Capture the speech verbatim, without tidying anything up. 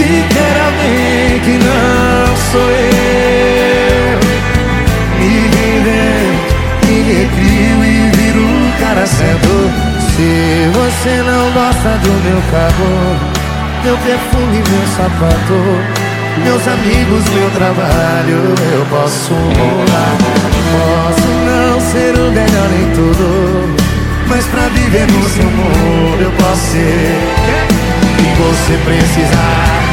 quer alguém que não sou eu. Me reinvento, me recrio e viro o cara certo. Se você não gosta do meu carro, meu perfume, meu sapato, meus amigos, meu trabalho, eu posso rolar. Posso não ser o melhor em tudo, mas pra viver no seu mundo eu posso ser. E você precisar